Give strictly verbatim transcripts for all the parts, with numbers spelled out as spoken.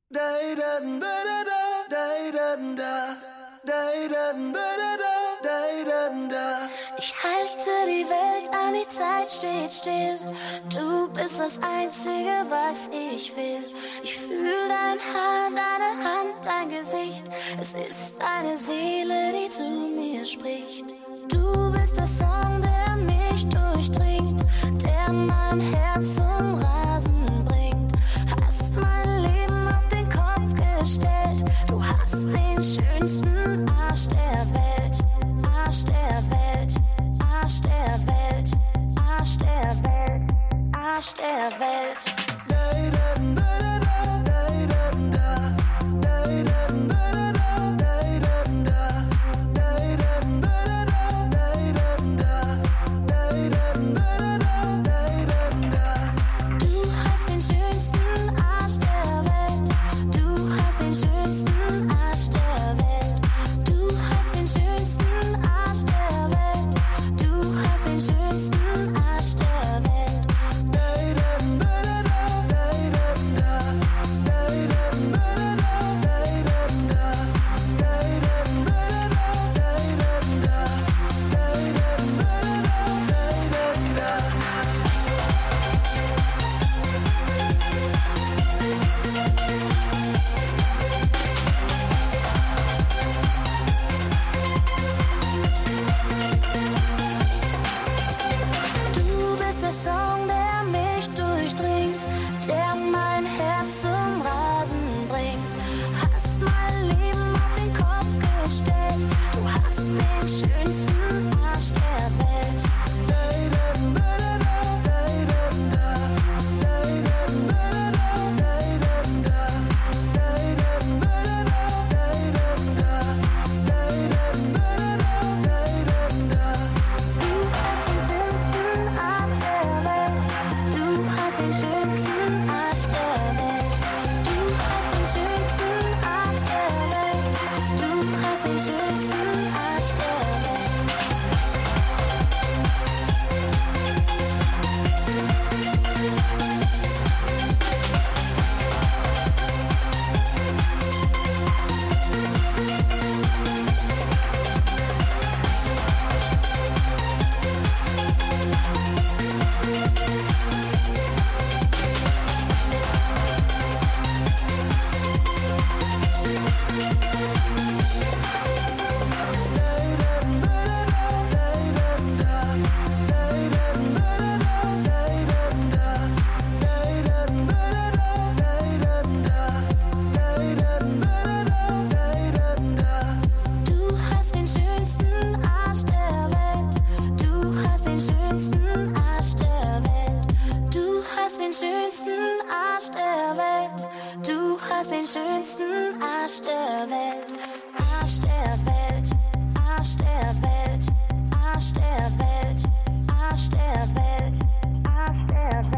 Ich halte die Welt an, die Zeit steht still. Du bist das Einzige, was ich will. Ich fühl dein Haar, deine Hand, dein Gesicht. Es ist deine Seele, die zu mir spricht. Du bist der Song, der mich durchdringt, der mein Herz zum Rasen bringt. Hast mein Leben auf den Kopf gestellt. Du hast den schönsten Arsch der Welt. Arsch der Welt, Arsch der Welt, Arsch der Welt, Arsch der Welt.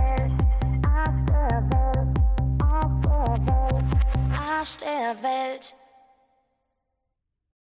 Arsch der Welt.